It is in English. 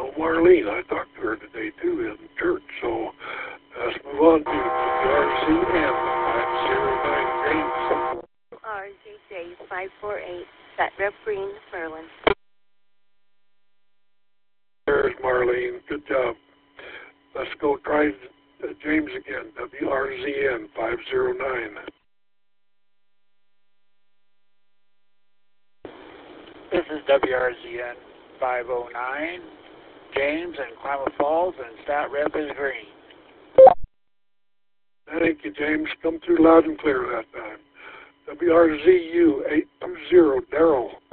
know Marlene. I talked to her today too in church. So let's move on to WRCN 509 James. RZJ 548, Sat Rep Green, Maryland. There's Marlene. Good job. Let's go try James again. WRZN 509. This is WRZN 509, James in Klamath Falls, and Stat Rep is green. Thank you, James. Come through loud and clear that time. WRZU 820, Daryl.